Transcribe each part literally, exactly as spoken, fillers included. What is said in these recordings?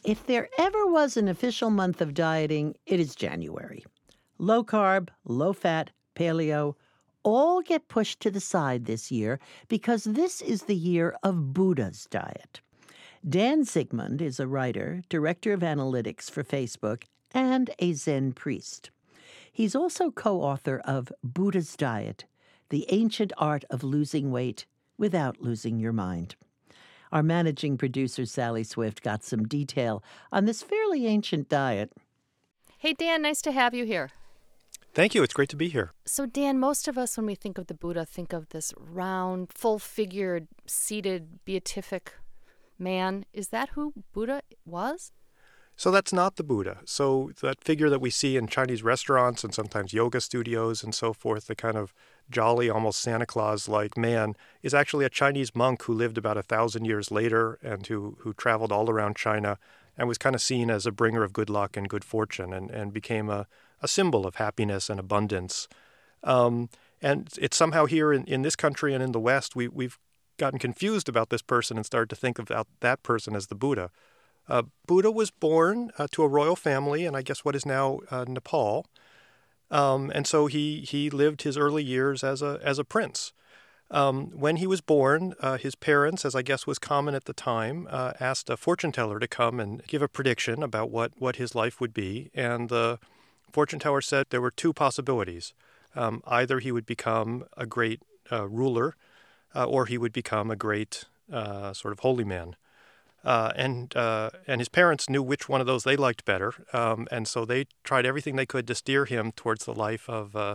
If there ever was an official month of dieting, it is January. Low carb, low fat, paleo, all get pushed to the side this year because this is the year of Buddha's diet. Dan Zigmund is a writer, director of analytics for Facebook, and a Zen priest. He's also co-author of Buddha's Diet, The Ancient Art of Losing Weight Without Losing Your Mind. Our managing producer, Sally Swift, got some detail on this fairly ancient diet. Hey, Dan, nice to have you here. Thank you. It's great to be here. So, Dan, most of us, when we think of the Buddha, think of this round, full-figured, seated, beatific man. Is that who Buddha was? So that's not the Buddha. So that figure that we see in Chinese restaurants and sometimes yoga studios and so forth, the kind of jolly, almost Santa Claus-like man, is actually a Chinese monk who lived about a thousand years later and who, who traveled all around China and was kind of seen as a bringer of good luck and good fortune and, and became a, a symbol of happiness and abundance. Um, and it's somehow here in, in this country and in the West, we, we've gotten confused about this person and started to think about that person as the Buddha. Uh, Buddha was born uh, to a royal family in, I guess, what is now uh, Nepal. Um, and so he he lived his early years as a as a prince. Um, when he was born, uh, his parents, as I guess was common at the time, uh, asked a fortune teller to come and give a prediction about what, what his life would be. And the fortune teller said there were two possibilities. Um, either he would become a great uh, ruler, uh, or he would become a great uh, sort of holy man. Uh, and uh, and his parents knew which one of those they liked better, um, and so they tried everything they could to steer him towards the life of uh,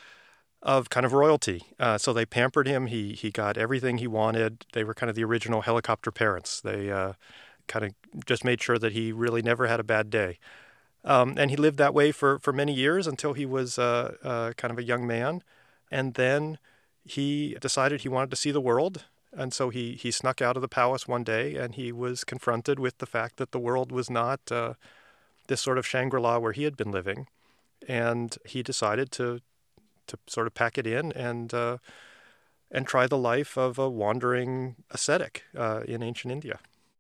of kind of royalty. Uh, so they pampered him. He he got everything he wanted. They were kind of the original helicopter parents. They uh, kind of just made sure that he really never had a bad day. Um, and he lived that way for, for many years until he was uh, uh, kind of a young man. And then he decided he wanted to see the world. And so he, he snuck out of the palace one day and he was confronted with the fact that the world was not uh, this sort of Shangri-La where he had been living. And he decided to to sort of pack it in and uh, and try the life of a wandering ascetic uh, in ancient India.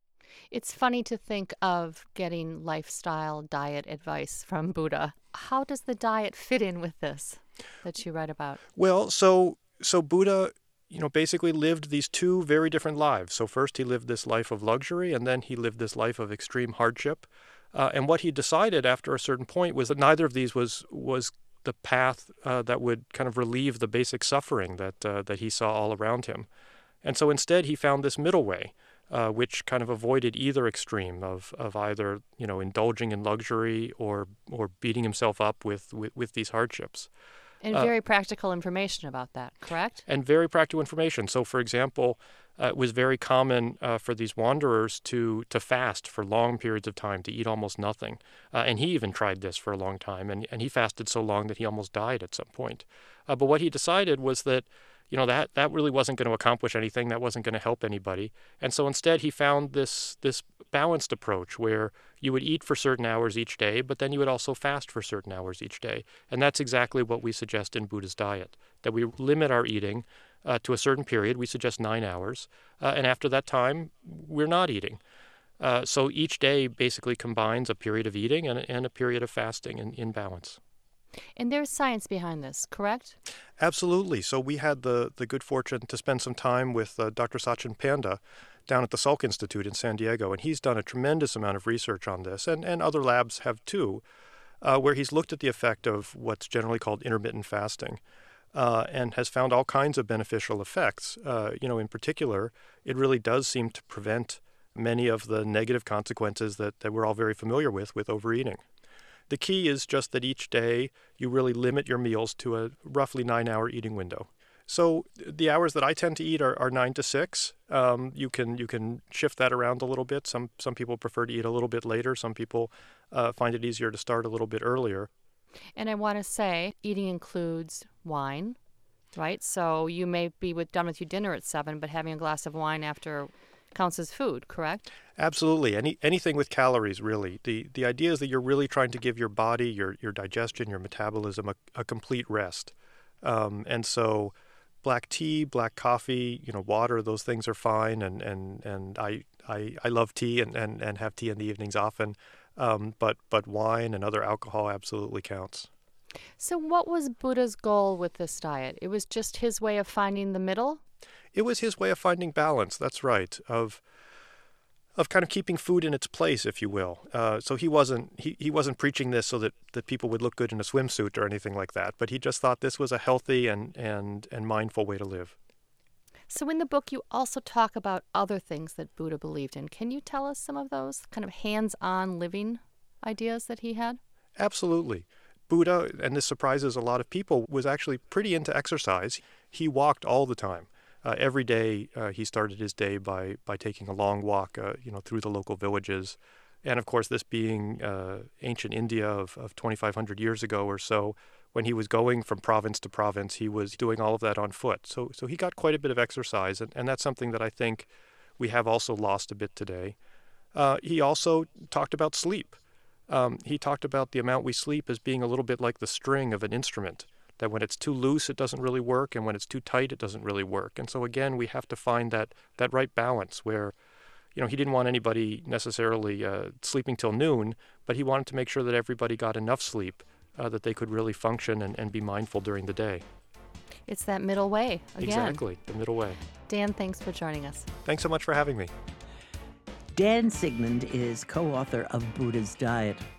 It's funny to think of getting lifestyle diet advice from Buddha. How does the diet fit in with this that you write about? Well, so so Buddha, you know, basically lived these two very different lives. So first he lived this life of luxury, and then he lived this life of extreme hardship. Uh, and what he decided after a certain point was that neither of these was was the path uh, that would kind of relieve the basic suffering that uh, that he saw all around him. And so instead he found this middle way, uh, which kind of avoided either extreme of, of either, you know, indulging in luxury or or beating himself up with, with, with these hardships. And Uh, very practical information about that, correct? And very practical information. So, for example, uh, it was very common uh, for these wanderers to to fast for long periods of time, to eat almost nothing. Uh, and he even tried this for a long time, and, and he fasted so long that he almost died at some point. Uh, but what he decided was that, you know, that, that really wasn't going to accomplish anything, that wasn't going to help anybody. And so instead he found this this balanced approach where you would eat for certain hours each day, but then you would also fast for certain hours each day. And that's exactly what we suggest in Buddha's diet, that we limit our eating uh, to a certain period. We suggest nine hours. Uh, and after that time, we're not eating. Uh, so each day basically combines a period of eating and, and a period of fasting in, in balance. And there's science behind this, correct? Absolutely. So we had the, the good fortune to spend some time with uh, Doctor Sachin Panda down at the Salk Institute in San Diego, and he's done a tremendous amount of research on this, and, and other labs have too, uh, where he's looked at the effect of what's generally called intermittent fasting uh, and has found all kinds of beneficial effects. Uh, you know, in particular, it really does seem to prevent many of the negative consequences that, that we're all very familiar with, with overeating. The key is just that each day you really limit your meals to a roughly nine-hour eating window. So the hours that I tend to eat are, are nine to six. Um, you can you can shift that around a little bit. Some some people prefer to eat a little bit later. Some people uh, find it easier to start a little bit earlier. And I want to say eating includes wine, right? So you may be with, done with your dinner at seven, but having a glass of wine after counts as food, correct? Absolutely. Any anything with calories, really. The the idea is that you're really trying to give your body, your your digestion, your metabolism a, a complete rest. Um, and so black tea, black coffee, you know, water, those things are fine. And, and, and I, I, I love tea and, and, and have tea in the evenings often. Um, but, but wine and other alcohol absolutely counts. So what was Buddha's goal with this diet? It was just his way of finding the middle? It was his way of finding balance, that's right, of of kind of keeping food in its place, if you will. Uh, so he wasn't he, he wasn't preaching this so that, that people would look good in a swimsuit or anything like that, but he just thought this was a healthy and, and, and mindful way to live. So in the book, you also talk about other things that Buddha believed in. Can you tell us some of those kind of hands-on living ideas that he had? Absolutely. Buddha, and this surprises a lot of people, was actually pretty into exercise. He walked all the time. Uh, every day uh, he started his day by by taking a long walk, uh, you know, through the local villages. And of course, this being uh, ancient India of, of twenty-five hundred years ago or so, when he was going from province to province, he was doing all of that on foot. So so he got quite a bit of exercise, and, and that's something that I think we have also lost a bit today. Uh, he also talked about sleep. Um, he talked about the amount we sleep as being a little bit like the string of an instrument, that when it's too loose, it doesn't really work, and when it's too tight, it doesn't really work. And so again, we have to find that that right balance where, you know, he didn't want anybody necessarily uh, sleeping till noon, but he wanted to make sure that everybody got enough sleep uh, that they could really function and, and be mindful during the day. It's that middle way, again. Exactly, the middle way. Dan, thanks for joining us. Thanks so much for having me. Dan Sigmund is co-author of Buddha's Diet.